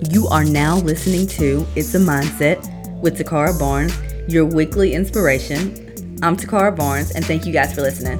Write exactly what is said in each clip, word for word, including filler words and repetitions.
You are now listening to It's a Mindset with Takara Barnes, your weekly inspiration. I'm Takara Barnes, and thank you guys for listening.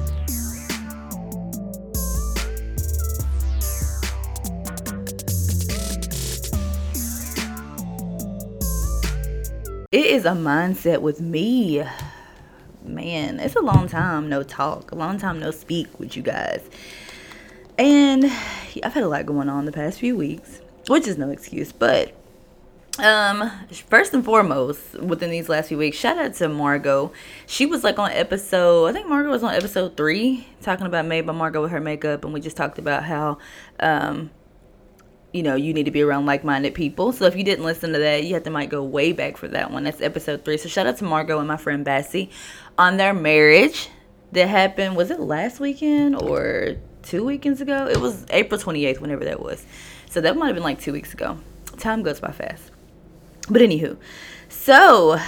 It is a mindset with me. Man, it's a long time no talk, a long time no speak with you guys. And I've had a lot going on the past few weeks, which is no excuse. But um, first and foremost, within these last few weeks, shout out to Margot. She was like on episode, I think Margot was on episode three, talking about Made by Margot with her makeup. And we just talked about how, um, you know, you need to be around like-minded people. So if you didn't listen to that, you have to might go way back for that one. That's episode three. So shout out to Margot and my friend Bassie on their marriage that happened. Was it last weekend or two weekends ago? It was April twenty-eighth, whenever that was. So that might have been like two weeks ago. Time goes by fast. But anywho, so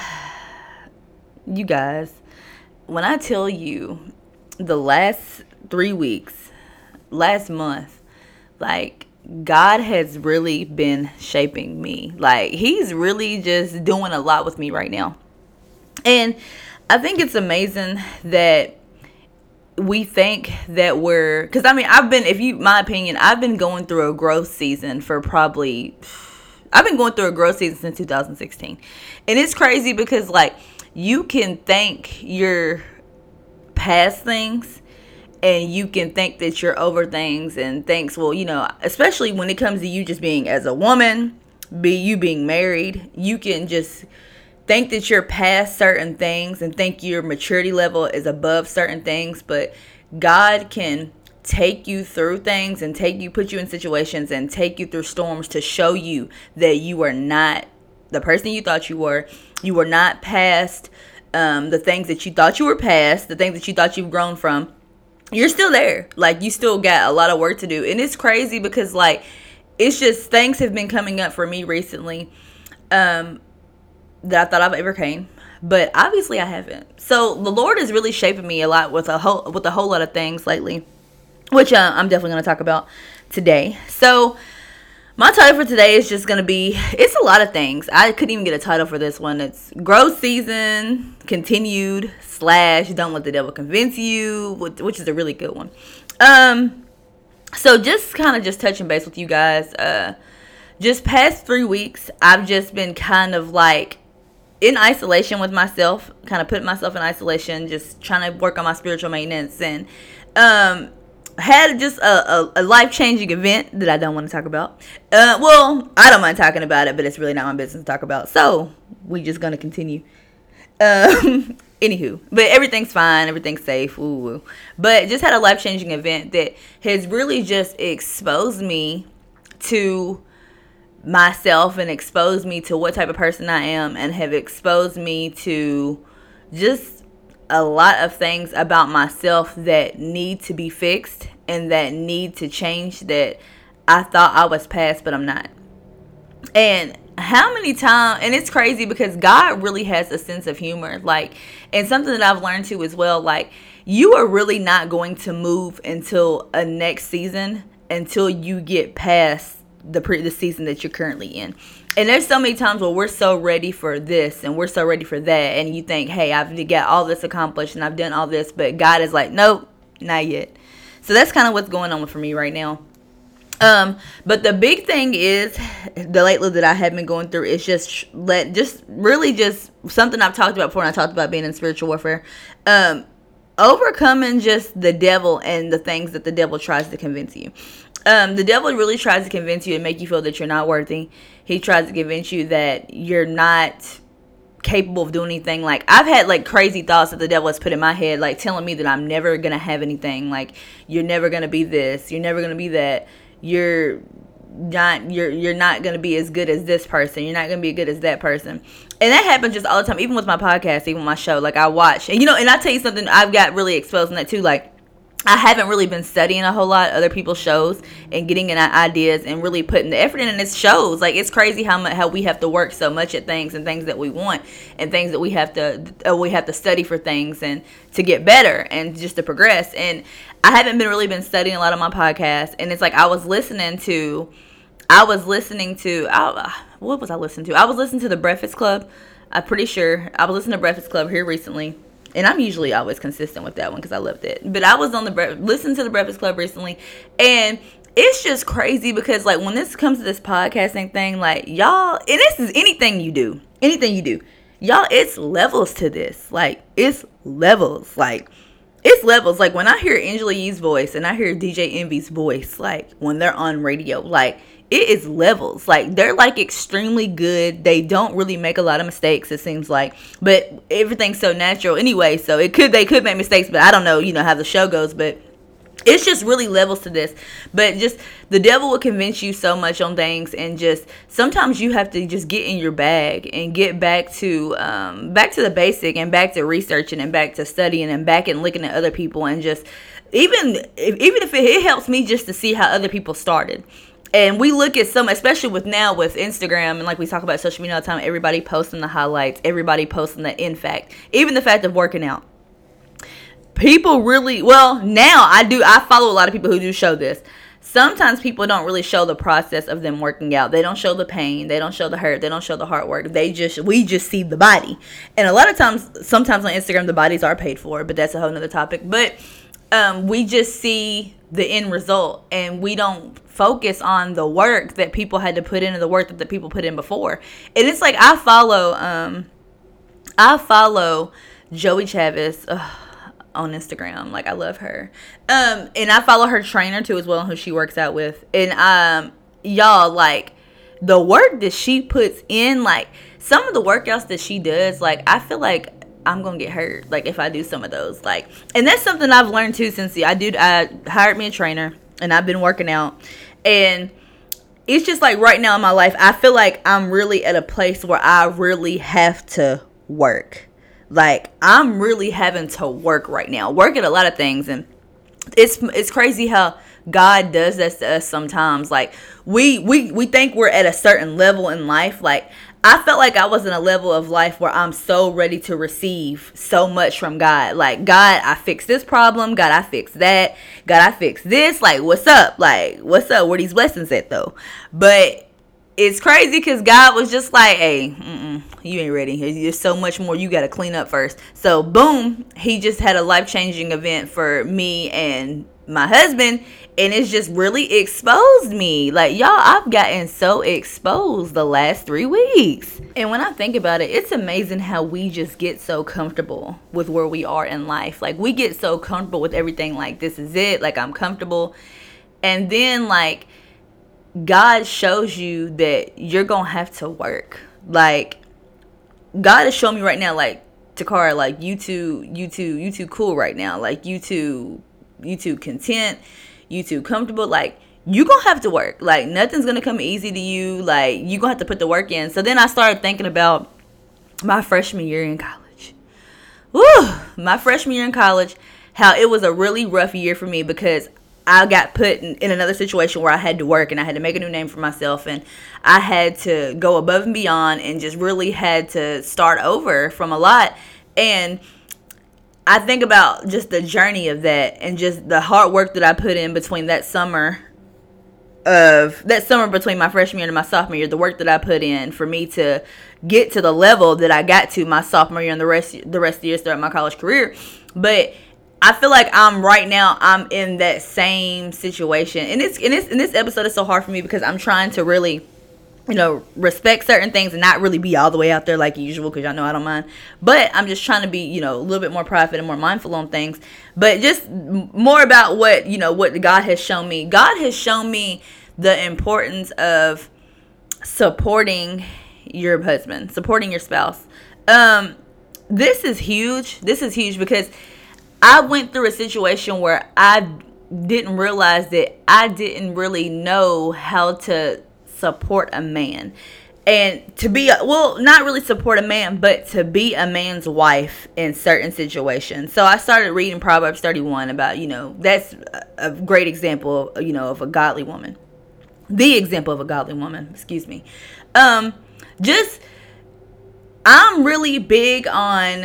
you guys, when I tell you the last three weeks, last month, like God has really been shaping me. Like he's really just doing a lot with me right now. And I think it's amazing that we think that we're, because I mean, I've been, if you, my opinion, I've been going through a growth season for probably, I've been going through a growth season since two thousand sixteen. And it's crazy because like you can think you're past things and you can think that you're over things and thinks, well, you know, especially when it comes to you just being as a woman, be you being married, you can just think that you're past certain things and think your maturity level is above certain things. But God can take you through things and take you, put you in situations and take you through storms to show you that you are not the person you thought you were. You were not past um, the things that you thought you were past, the things that you thought you've grown from. You're still there. Like you still got a lot of work to do. And it's crazy because like, it's just things have been coming up for me recently. Um, that I thought I've overcame, but obviously I haven't. So the Lord is really shaping me a lot with a whole with a whole lot of things lately, which uh, I'm definitely going to talk about today. So my title for today is just going to be, it's a lot of things. I couldn't even get a title for this one. It's growth season continued slash don't let the devil convince you, which is a really good one. Um, so just kind of just touching base with you guys. Uh, just past three weeks, I've just been kind of like in isolation with myself, kind of putting myself in isolation, just trying to work on my spiritual maintenance, and um, had just a, a, a life-changing event that I don't want to talk about. Uh, well, I don't mind talking about it, but it's really not my business to talk about. So we just gonna continue. Um, anywho, but everything's fine, everything's safe. Woo woo. But just had a life-changing event that has really just exposed me to myself and exposed me to what type of person I am, and have exposed me to just a lot of things about myself that need to be fixed and that need to change, that I thought I was past, but I'm not. And how many times, and it's crazy because God really has a sense of humor, like, and something that I've learned too as well, like, you are really not going to move until a next season until you get past the pre the season that you're currently in. And there's so many times where we're so ready for this and we're so ready for that, and you think, hey, I've got all this accomplished and I've done all this, but God is like, nope, not yet. So that's kind of what's going on for me right now. Um, but the big thing is, the lately that I have been going through is just let just really just something I've talked about before, and I talked about being in spiritual warfare. Um, overcoming just the devil and the things that the devil tries to convince you. Um, the devil really tries to convince you and make you feel that you're not worthy. He tries to convince you that you're not capable of doing anything. Like, I've had like crazy thoughts that the devil has put in my head, like telling me that I'm never going to have anything. Like, you're never going to be this. You're never going to be that. You're not, you're, you're not going to be as good as this person. You're not going to be as good as that person. And that happens just all the time, even with my podcast, even my show. Like, I watch, and you know, and I tell you something, I've got really exposed in that too. Like, I haven't really been studying a whole lot of other people's shows and getting in ideas and really putting the effort in, and it shows. Like, it's crazy how much, how we have to work so much at things and things that we want and things that we have to uh, we have to study for things and to get better and just to progress. And I haven't been really been studying a lot of my podcasts, and it's like I was listening to I was listening to, I, what was I listening to? I was listening to The Breakfast Club. I'm pretty sure. I was listening to Breakfast Club here recently. And I'm usually always consistent with that one because I loved it. But I was on the, listening to The Breakfast Club recently. And it's just crazy because, like, when this comes to this podcasting thing, like, y'all, and this is anything you do. Anything you do. Y'all, it's levels to this. Like, it's levels. Like, it's levels. Like, when I hear Angela Yee's voice and I hear D J Envy's voice, like, when they're on radio, like, it is levels. Like, they're, like, extremely good. They don't really make a lot of mistakes, it seems like. But everything's so natural anyway. So, it could, they could make mistakes, but I don't know, you know, how the show goes. But it's just really levels to this. But just, the devil will convince you so much on things. And just, sometimes you have to just get in your bag and get back to, um, back to the basic and back to researching and back to studying and back and looking at other people. And just, even, if, even if it, it helps me just to see how other people started. And we look at some, especially with now with Instagram, and like we talk about social media all the time, everybody posting the highlights, everybody posting the in fact, even the fact of working out. People really, well, now I do, I follow a lot of people who do show this. Sometimes people don't really show the process of them working out. They don't show the pain. They don't show the hurt. They don't show the hard work. They just, we just see the body. And a lot of times, sometimes on Instagram, the bodies are paid for, but that's a whole nother topic. But um, we just see the end result, and we don't focus on the work that people had to put in and the work that the people put in before. And it's like, I follow, um, I follow Joey Chavez ugh, on Instagram. Like, I love her. Um, and I follow her trainer too as well, who she works out with. And, um, y'all, like, the work that she puts in, like, some of the workouts that she does, like, I feel like I'm gonna get hurt, like, if I do some of those, like, and that's something I've learned too since I do I hired me a trainer and I've been working out, and it's just like right now in my life, I feel like I'm really at a place where I really have to work. Like, I'm really having to work right now, work at a lot of things, and it's it's crazy how God does this to us sometimes. Like, we we we think we're at a certain level in life. Like, I felt like I was in a level of life where I'm so ready to receive so much from God. Like, God, I fixed this problem. God, I fixed that. God, I fixed this. Like, what's up? Like, what's up? Where these blessings at, though? But it's crazy because God was just like, hey, mm-mm, you ain't ready. There's so much more you got to clean up first. So, boom, he just had a life-changing event for me and my husband, and it's just really exposed me. Like, y'all, I've gotten so exposed the last three weeks. And when I think about it, it's amazing how we just get so comfortable with where we are in life. Like, we get so comfortable with everything. Like, this is it. Like, I'm comfortable. And then, like, God shows you that you're going to have to work. Like, God is showing me right now, like, Takara, like, you too, you too, you too cool right now. Like, you too, you too content. You too comfortable. Like, you gonna have to work. Like, nothing's gonna come easy to you. Like, you gonna have to put the work in. So then I started thinking about my freshman year in college. Woo! My freshman year in college, how it was a really rough year for me because I got put in, in another situation where I had to work and I had to make a new name for myself, and I had to go above and beyond and just really had to start over from a lot. And I think about just the journey of that and just the hard work that I put in between that summer of that summer between my freshman year and my sophomore year, the work that I put in for me to get to the level that I got to my sophomore year and the rest the rest of the years throughout my college career. But I feel like I'm right now, I'm in that same situation. And it's and it's and this episode is so hard for me because I'm trying to really, you know, respect certain things and not really be all the way out there like usual, because y'all know I don't mind. But I'm just trying to be, you know, a little bit more private and more mindful on things. But just more about what, you know, what God has shown me. God has shown me the importance of supporting your husband, supporting your spouse. Um, this is huge. This is huge because I went through a situation where I didn't realize that I didn't really know how to support a man, and to be a, well not really support a man, but to be a man's wife in certain situations. So I started reading Proverbs thirty-one about, you know, that's a great example, you know, of a godly woman, the example of a godly woman, excuse me. Um just I'm really big on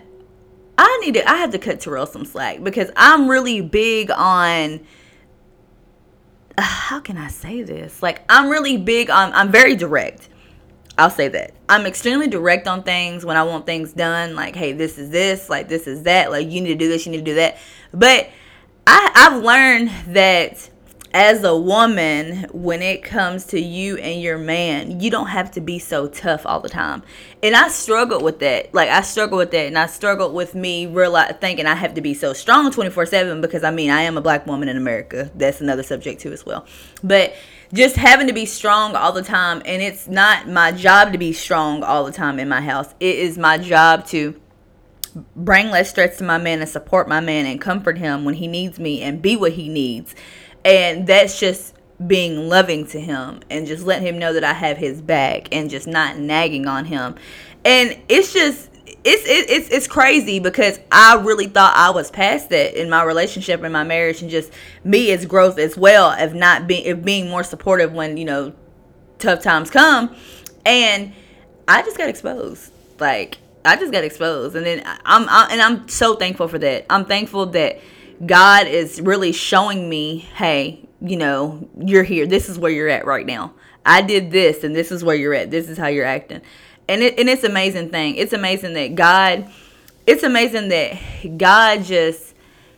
I need to I have to cut Terrell some slack because I'm really big on uh, how can I say this? Like, I'm really big on, I'm very direct. I'll say that. I'm extremely direct on things when I want things done. Like, hey, this is this, like, this is that. Like, you need to do this, you need to do that. But I, I've learned that as a woman, when it comes to you and your man, you don't have to be so tough all the time. And I struggled with that. Like, I struggled with that. And I struggled with me realize, thinking I have to be so strong twenty-four seven because, I mean, I am a black woman in America. That's another subject, too, as well. But just having to be strong all the time. And it's not my job to be strong all the time in my house. It is my job to bring less stress to my man and support my man and comfort him when he needs me and be what he needs. And that's just being loving to him and just letting him know that I have his back and just not nagging on him. And it's just, it's it's it's crazy because I really thought I was past that in my relationship and my marriage, and just me as growth as well, of not being, of being more supportive when, you know, tough times come. And I just got exposed. Like, I just got exposed. And then I'm, I'm and I'm so thankful for that. I'm thankful that God is really showing me, hey, you know, you're here. This is where you're at right now. I did this, and this is where you're at. This is how you're acting. And it, and it's an amazing thing. It's amazing that God, it's amazing that God just,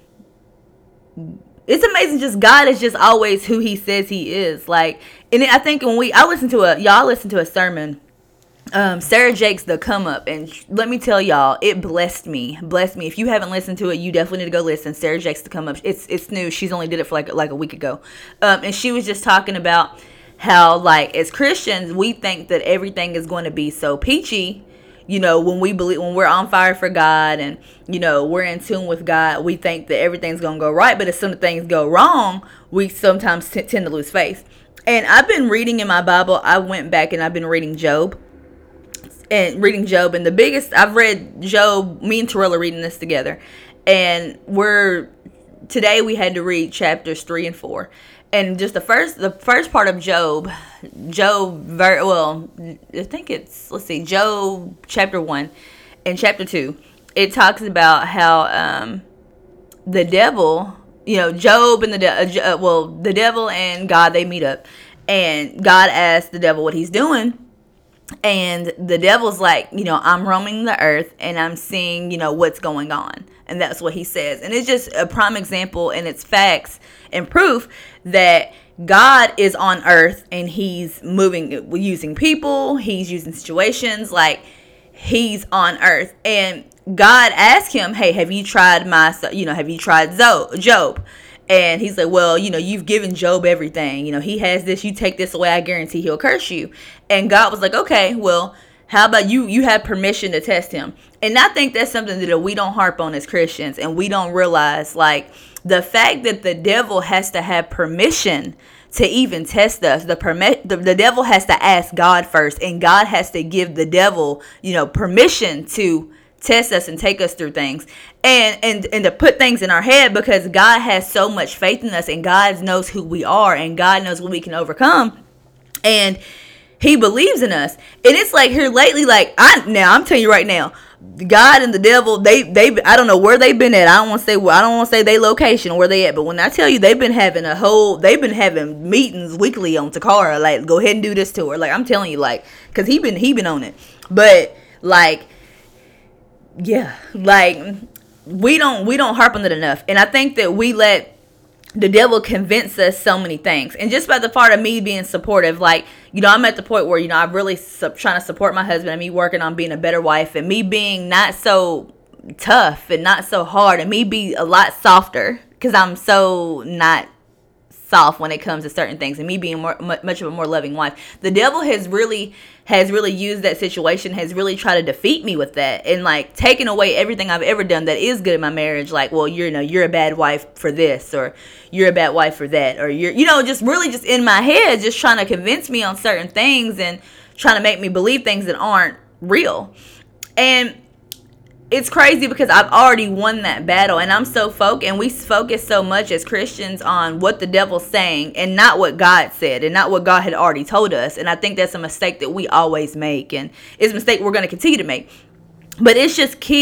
it's amazing just God is just always who he says he is. Like, and I think when we, I listened to a, y'all listened to a sermon, Um, Sarah Jakes, The Come Up, and let me tell y'all, it blessed me, blessed me. If you haven't listened to it, you definitely need to go listen. Sarah Jakes, The Come Up, it's it's new. She's only did it for like like a week ago, um, and she was just talking about how, like, as Christians, we think that everything is going to be so peachy. You know, when we believe, when we're on fire for God, and you know we're in tune with God, we think that everything's gonna go right. But if some things go wrong, we sometimes t- tend to lose faith. And I've been reading in my Bible. I went back and I've been reading Job. And reading Job, and the biggest, I've read Job, me and Terrell are reading this together, and we're, today we had to read chapters three and four, and just the first, the first part of Job, Job, very, well, I think it's, let's see, Job chapter one, and chapter two, it talks about how, um, the devil, you know, Job and the, de- uh, well, the devil and God, they meet up, and God asks the devil what he's doing. And the devil's like, you know, I'm roaming the earth and I'm seeing, you know, what's going on. And that's what he says. And it's just a prime example, and it's facts and proof that God is on earth and he's moving, using people. He's using situations, like he's on earth. And God asked him, hey, have you tried my, you know, have you tried Job? And he's like, well, you know, you've given Job everything. You know, he has this. You take this away, I guarantee he'll curse you. And God was like, okay, well, how about you? You have permission to test him. And I think that's something that we don't harp on as Christians. And we don't realize, like, the fact that the devil has to have permission to even test us. The, permi- the, the devil has to ask God first. And God has to give the devil, you know, permission to test us and take us through things, and and and to put things in our head, because God has so much faith in us, and God knows who we are, and God knows what we can overcome, and he believes in us. And it's like here lately, like I now I'm telling you right now, God and the devil, they they I don't know where they've been at. I don't want to say I don't want to say they location or where they at, but when I tell you they've been having a whole they've been having meetings weekly on Takara, like go ahead and do this to her. Like I'm telling you, like because he been he been on it, but like. Yeah, like we don't we don't harp on it enough, and I think that we let the devil convince us so many things. And just by the part of me being supportive, like, you know, I'm at the point where, you know, I'm really su- trying to support my husband, and me working on being a better wife, and me being not so tough and not so hard, and me be a lot softer because I'm so not soft when it comes to certain things, and me being more much of a more loving wife. The devil has really has really used that situation, has really tried to defeat me with that, and like taking away everything I've ever done that is good in my marriage. Like, well, you're, you know, you're a bad wife for this, or you're a bad wife for that, or you're, you know, just really just in my head, just trying to convince me on certain things and trying to make me believe things that aren't real. And it's crazy because I've already won that battle, and I'm so focused, and we focus so much as Christians on what the devil's saying and not what God said and not what God had already told us. And I think that's a mistake that we always make, and it's a mistake we're going to continue to make. But it's just key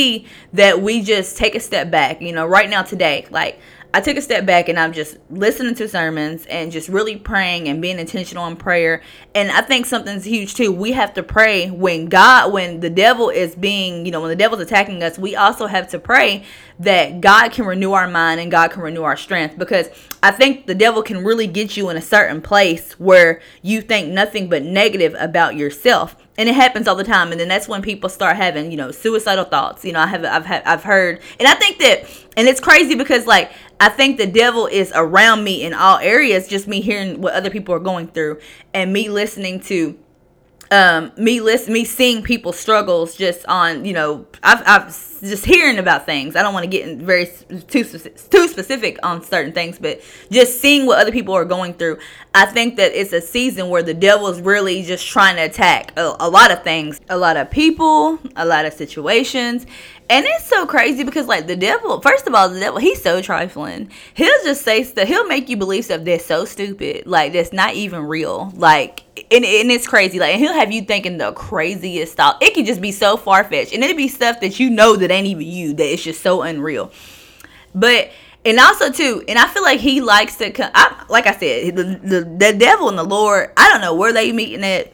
that we just take a step back. You know, right now today, like I took a step back and I'm just listening to sermons and just really praying and being intentional in prayer. And I think something's huge too. We have to pray when God, when the devil is being, you know, when the devil's attacking us, we also have to pray that God can renew our mind and God can renew our strength. Because I think the devil can really get you in a certain place where you think nothing but negative about yourself. And it happens all the time. And then that's when people start having, you know, suicidal thoughts. You know, I have, I've had, I've heard, and I think that, and it's crazy because like, I think the devil is around me in all areas, just me hearing what other people are going through and me listening to, um, me listen, me seeing people's struggles just on, you know, I've, I've just hearing about things. I don't want to get in very too, too specific on certain things, but just seeing what other people are going through. I think that it's a season where the devil is really just trying to attack a, a lot of things, a lot of people, a lot of situations. And it's so crazy because, like, the devil, first of all, the devil, he's so trifling. He'll just say stuff, he'll make you believe stuff that's so stupid, like, that's not even real. Like, and, and it's crazy. Like, and he'll have you thinking the craziest stuff. It can just be so far-fetched. And it'll be stuff that you know that ain't even you, that it's just so unreal. But, and also, too, and I feel like he likes to, come, I, like I said, the, the, the devil and the Lord, I don't know where they meeting at.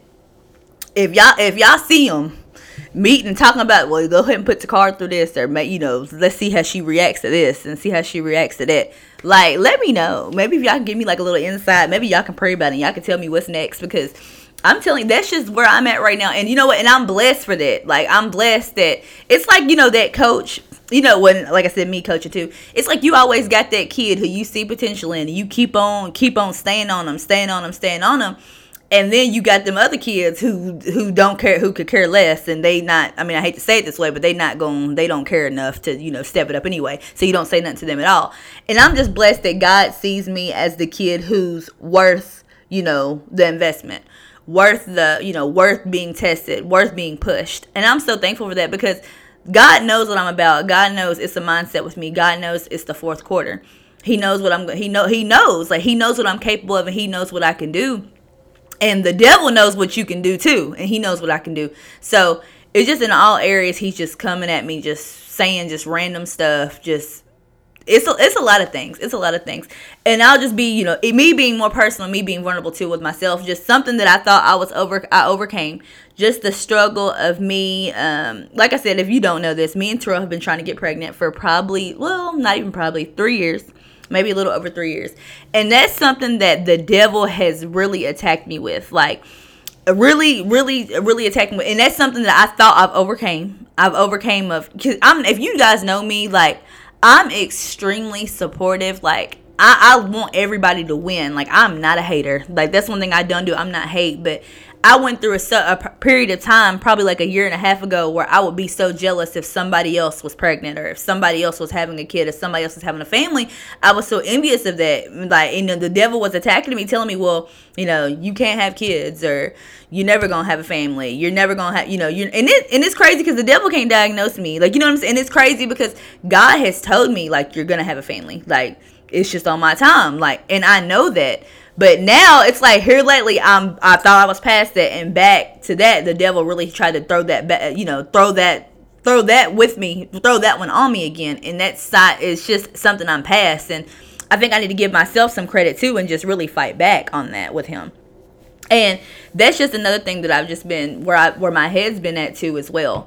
If y'all, if y'all see them meeting and talking about, well, go ahead and put the card through this, or, you know, let's see how she reacts to this and see how she reacts to that. Like, let me know. Maybe if y'all can give me like a little insight, maybe y'all can pray about it and y'all can tell me what's next, because I'm telling you, that's just where I'm at right now. And you know what? And I'm blessed for that. Like, I'm blessed that it's like, you know, that coach, you know, when, like I said, me coaching too, it's like you always got that kid who you see potential in, and you keep on, keep on staying on them, staying on them, staying on them. And then you got them other kids who who don't care, who could care less, and they not, I mean, I hate to say it this way, but they not going, they don't care enough to, you know, step it up anyway. So you don't say nothing to them at all. And I'm just blessed that God sees me as the kid who's worth, you know, the investment, worth the, you know, worth being tested, worth being pushed. And I'm so thankful for that, because God knows what I'm about. God knows it's a mindset with me. God knows it's the fourth quarter. He knows what I'm, he know, he knows, like, he knows what I'm capable of, and he knows what I can do. And the devil knows what you can do too. And he knows what I can do. So it's just in all areas, he's just coming at me, just saying just random stuff. Just, it's a, it's a lot of things. It's a lot of things. And I'll just be, you know, me being more personal, me being vulnerable too with myself. Just something that I thought I was over, I overcame. Just the struggle of me. Um, like I said, if you don't know this, me and Terrell have been trying to get pregnant for probably, well, not even probably, three years. Maybe a little over three years. And that's something that the devil has really attacked me with. Like, really, really, really attacked me with. And that's something that I thought I've overcame. I've overcame of, because I'm, if you guys know me, like, I'm extremely supportive. Like, I, I want everybody to win. Like, I'm not a hater. Like, that's one thing I don't do. I'm not hate. But I went through a, a period of time, probably like a year and a half ago, where I would be so jealous if somebody else was pregnant, or if somebody else was having a kid, or somebody else was having a family. I was so envious of that. Like, you know, the devil was attacking me, telling me, well, you know, you can't have kids, or you're never going to have a family. You're never going to have, you know, you and it and it's crazy because the devil can't diagnose me. Like, you know what I'm saying? And it's crazy because God has told me, like, you're going to have a family. Like, it's just on my time. Like, and I know that. But now it's like here lately, I'm I thought I was past that, and back to that. The devil really tried to throw that back, you know, throw that, throw that with me, throw that one on me again. And that side is just something I'm past, and I think I need to give myself some credit too, and just really fight back on that with him. And that's just another thing that I've just been where I where my head's been at too as well.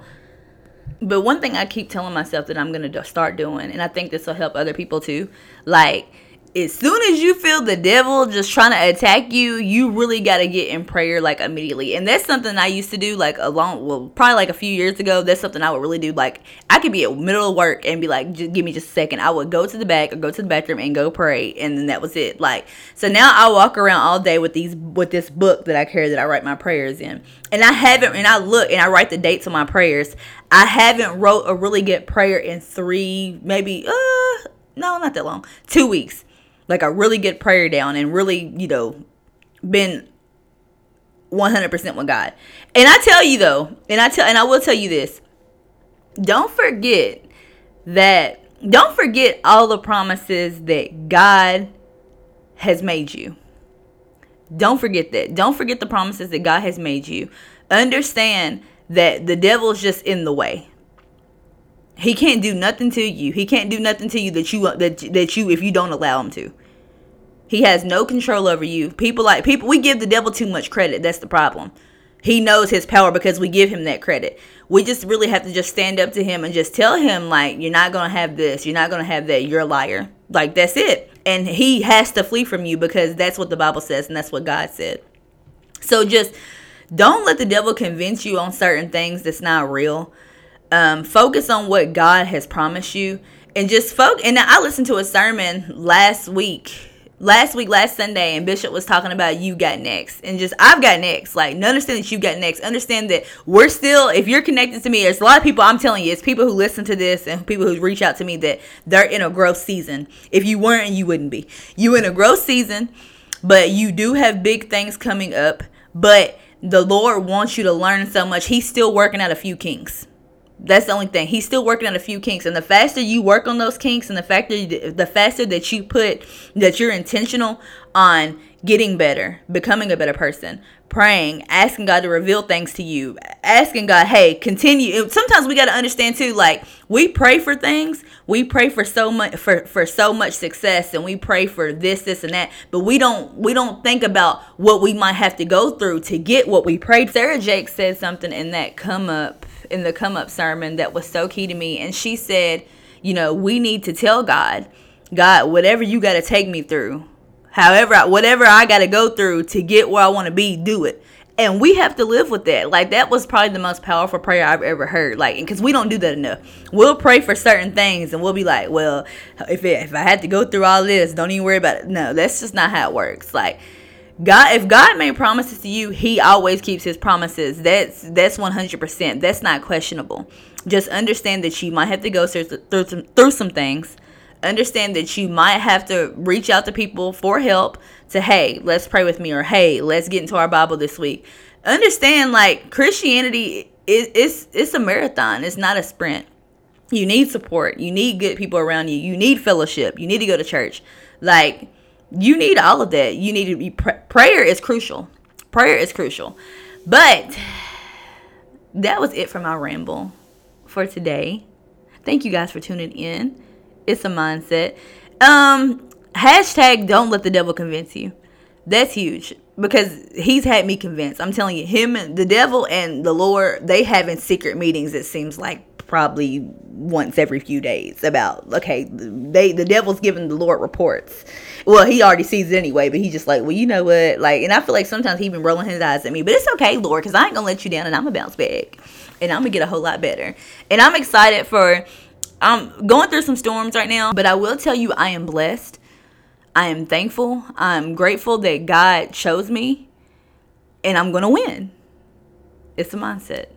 But one thing I keep telling myself that I'm gonna start doing, and I think this will help other people too, like, as soon as you feel the devil just trying to attack you, you really got to get in prayer, like, immediately. And that's something I used to do, like, a long, well, probably like a few years ago. That's something I would really do. Like, I could be at middle of work and be like, just give me just a second. I would go to the back or go to the bathroom and go pray. And then that was it. Like, so now I walk around all day with these, with this book that I carry that I write my prayers in. And I haven't, and I look and I write the dates on my prayers. I haven't wrote a really good prayer in three, maybe, uh, no, not that long, two weeks. Like a really good prayer down, and really, you know, been one hundred percent with God. And I tell you though, and I tell, and I will tell you this, don't forget that, don't forget all the promises that God has made you. Don't forget that. Don't forget the promises that God has made you. Understand that the devil's just in the way. He can't do nothing to you. He can't do nothing to you that you that that you if you don't allow him to. He has no control over you. People like people we give the devil too much credit. That's the problem. He knows his power because we give him that credit. We just really have to just stand up to him and just tell him, like, you're not going to have this. You're not going to have that. You're a liar. Like, that's it. And he has to flee from you because that's what the Bible says and that's what God said. So just don't let the devil convince you on certain things that's not real. Um, focus on what God has promised you. And just focus. And I listened to a sermon last week. Last week, last Sunday, and Bishop was talking about you got next. And just, I've got next. Like, understand that you got next. Understand that we're still, if you're connected to me, there's a lot of people, I'm telling you, it's people who listen to this and people who reach out to me that they're in a growth season. If you weren't, you wouldn't be. You in a growth season, but you do have big things coming up. But the Lord wants you to learn so much. He's still working out a few kinks. That's the only thing. He's still working on a few kinks. And the faster you work on those kinks and the faster, the faster that you put, that you're intentional on getting better, becoming a better person, praying, asking God to reveal things to you, asking God, hey, continue. Sometimes we got to understand too, like, we pray for things. We pray for so much, for, for so much success, and we pray for this, this, and that. But we don't, we don't think about what we might have to go through to get what we prayed. Sarah Jake said something in that come up, in the come up sermon that was so key to me. And she said, you know, we need to tell God, God, whatever you got to take me through, however, whatever I got to go through to get where I want to be, do it. And we have to live with that. Like, that was probably the most powerful prayer I've ever heard. Like, because we don't do that enough. We'll pray for certain things and we'll be like, well, if it, if I had to go through all this, don't even worry about it. No, that's just not how it works. Like, God, if God made promises to you, he always keeps his promises. That's that's one hundred percent. That's not questionable. Just understand that you might have to go through, through, some, through some things. Understand that you might have to reach out to people for help to, hey, let's pray with me, or hey, let's get into our Bible this week. Understand, like, Christianity is it's, it's a marathon. It's not a sprint. You need support. You need good people around you. You need fellowship. You need to go to church. Like, you need all of that. You need to be pr- prayer is crucial. Prayer is crucial. But that was it for my ramble for today. Thank you guys for tuning in. It's a mindset. Um, hashtag don't let the devil convince you. That's huge because he's had me convinced. I'm telling you, him and the devil and the Lord, they having secret meetings. It seems like probably once every few days about, okay, they the devil's giving the Lord reports. Well, he already sees it anyway, but he's just like, well, you know what? Like, and I feel like sometimes he been rolling his eyes at me, but it's okay, Lord, because I ain't gonna let you down, and I'm gonna bounce back, and I'm gonna get a whole lot better. And I'm excited for. I'm going through some storms right now, but I will tell you, I am blessed. I am thankful. I'm grateful that God chose me, and I'm gonna win. It's a mindset.